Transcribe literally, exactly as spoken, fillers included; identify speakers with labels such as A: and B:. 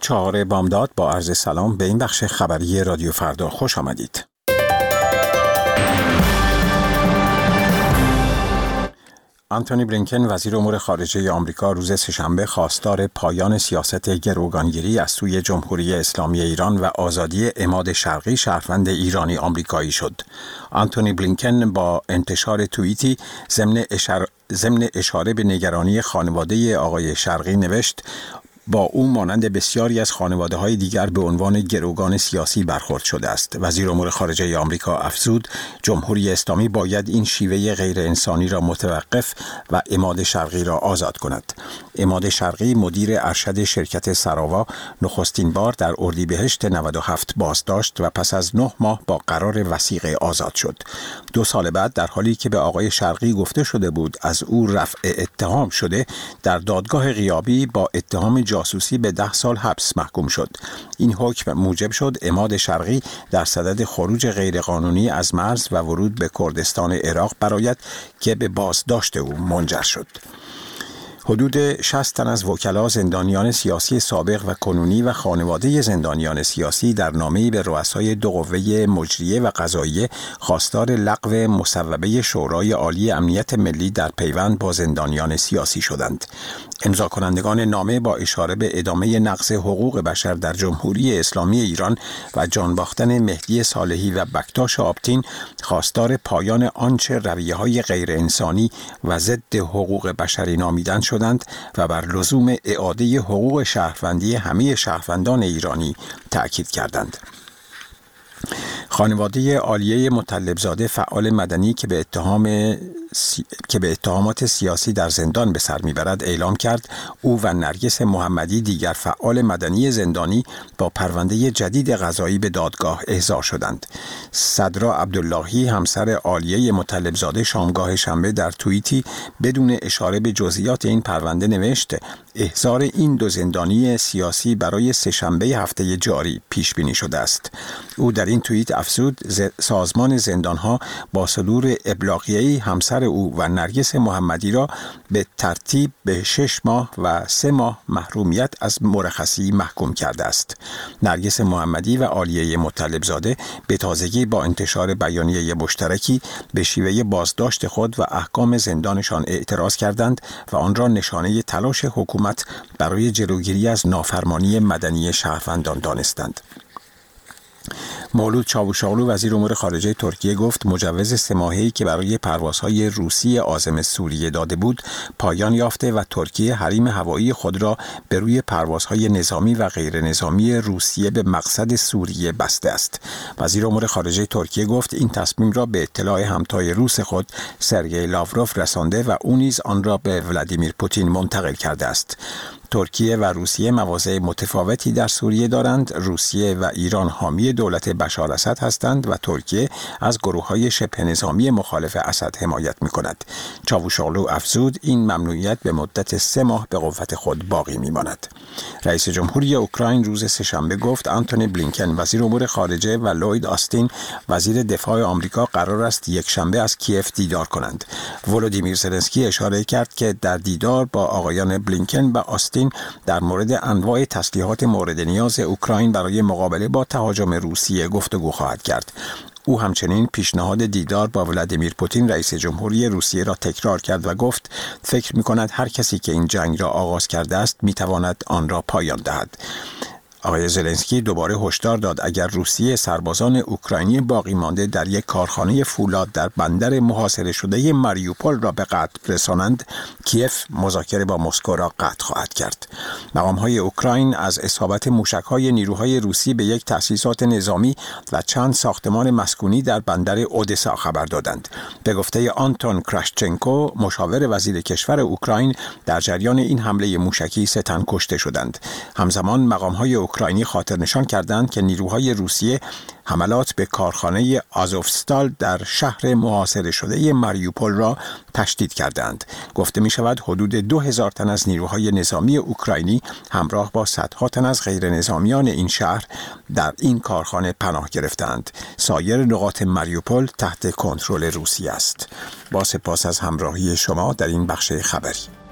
A: چهار بامداد با عرض سلام به این بخش خبری رادیو فردا خوش آمدید. آنتونی بلینکن وزیر امور خارجه آمریکا روز سه‌شنبه خواستار پایان سیاست گروگانگیری از سوی جمهوری اسلامی ایران و آزادی عماد شرقی شهروند ایرانی آمریکایی شد. آنتونی بلینکن با انتشار توییتی ضمن اشاره ضمن اشاره به نگرانی خانواده آقای شرقی نوشت: با او مانند بسیاری از خانواده‌های دیگر به عنوان گروگان سیاسی برخورد شده است. وزیر امور خارجه آمریکا افزود جمهوری اسلامی باید این شیوه غیر انسانی را متوقف و عماد شرقی را آزاد کند. عماد شرقی مدیر ارشد شرکت سراوا نخستین بار در اردیبهشت نود و هفت بازداشت و پس از نه ماه با قرار وثیقه آزاد شد. دو سال بعد در حالی که به آقای شرقی گفته شده بود از او رفع اتهام شده، در دادگاه غیابی با اتهام جاسوسی به ده سال حبس محکوم شد. این حکم موجب شد عماد شرقی در صدد خروج غیرقانونی از مرز و ورود به کردستان عراق برآید که به بازداشت او منجر شد. حدود شصت تن از وکلا، زندانیان سیاسی سابق و کنونی و خانواده زندانیان سیاسی در نامه‌ای به رؤسای دو قوه مجریه و قضاییه خواستار لغو مصوبه شورای عالی امنیت ملی در پیوند با زندانیان سیاسی شدند. امضا کنندگان نامه با اشاره به ادامه نقض حقوق بشر در جمهوری اسلامی ایران و جان باختن مهدی صالحی و بکتاش آبتین خواستار پایان آنچه رویه‌های غیر انسانی و ضد حقوق بشری نامیدند شدند و بر لزوم اعاده حقوق شهروندی همه شهروندان ایرانی تأکید کردند. خانواده عالیه مطلبزاده فعال مدنی که به اتهام سی... که به اتهامات سیاسی در زندان به سر میبرد اعلام کرد او و نرگس محمدی دیگر فعال مدنی زندانی با پرونده جدید قضایی به دادگاه احضار شدند. صدرا عبداللهی همسر عالیه مطلبزاده شامگاه شنبه در توییتی بدون اشاره به جزئیات این پرونده نوشت: احضار این دو زندانی سیاسی برای سه‌شنبه هفته جاری پیش بینی شده است. او در این توییت افزود سازمان زندانها با صدور ابلاغیه‌ای همسر او و نرگس محمدی را به ترتیب به شش ماه و سه ماه محرومیت از مرخصی محکوم کرده است. نرگس محمدی و عالیه مطلبزاده به تازگی با انتشار بیانیه مشترکی به شیوه بازداشت خود و احکام زندانشان اعتراض کردند و آن را نشانه تلاش حکومت برای جلوگیری از نافرمانی مدنی شهروندان دانستند. مولود چاوشاغلو وزیر امور خارجه ترکیه گفت مجوز سه ماهه‌ای که برای پروازهای روسی عازم سوریه داده بود پایان یافته و ترکیه حریم هوایی خود را به روی پروازهای نظامی و غیر نظامی روسیه به مقصد سوریه بسته است. وزیر امور خارجه ترکیه گفت این تصمیم را به اطلاع همتای روس خود سرگئی لاوروف رسانده و او نیز آن را به ولادیمیر پوتین منتقل کرده است. ترکیه و روسیه مواضع متفاوتی در سوریه دارند. روسیه و ایران حامی دولت بشار اسد هستند و ترکیه از گروه‌های شبه نظامی مخالف اسد حمایت می‌کند. چاوشاغلو افزود این ممنوعیت به مدت سه ماه به قوت خود باقی می‌ماند. رئیس جمهوری اوکراین روز سه‌شنبه گفت آنتونی بلینکن وزیر امور خارجه و لوید آستین وزیر دفاع آمریکا قرار است یک شنبه از کیف دیدار کنند. ولودیمیر زلنسکی اشاره کرد که در دیدار با آقایان بلینکن و آستین در مورد انواع تسلیحات مورد نیاز اوکراین برای مقابله با تهاجم روسیه گفتگو خواهد کرد. او همچنین پیشنهاد دیدار با ولادیمیر پوتین رئیس جمهوری روسیه را تکرار کرد و گفت فکر می‌کند هر کسی که این جنگ را آغاز کرده است می‌تواند آن را پایان دهد. آقای زلنسکی دوباره هشدار داد اگر روسیه سربازان اوکراینی باقی مانده در یک کارخانه فولاد در بندر محاصره شده ماریوپول را به قتل رسانند، کیف مذاکره با مسکو را قطع خواهد کرد. مقام‌های اوکراین از اصابت موشک‌های نیروهای روسی به یک تأسیسات نظامی و چند ساختمان مسکونی در بندر اودسا خبر دادند. به گفته آنتون کراشچنکو، مشاور وزیر کشور اوکراین، در جریان این حمله موشکی سه تن کشته شدند. همزمان مقام‌های اوکراینی خاطر نشان کردند که نیروهای روسیه حملات به کارخانه آزوفستال در شهر محاصره شده ماریوپول را تشدید کردند. گفته می شود حدود دو هزار تن از نیروهای نظامی اوکراینی همراه با صدها تن از غیر نظامیان این شهر در این کارخانه پناه گرفتند. سایر نقاط ماریوپول تحت کنترل روسیه است. با سپاس از همراهی شما در این بخش خبری.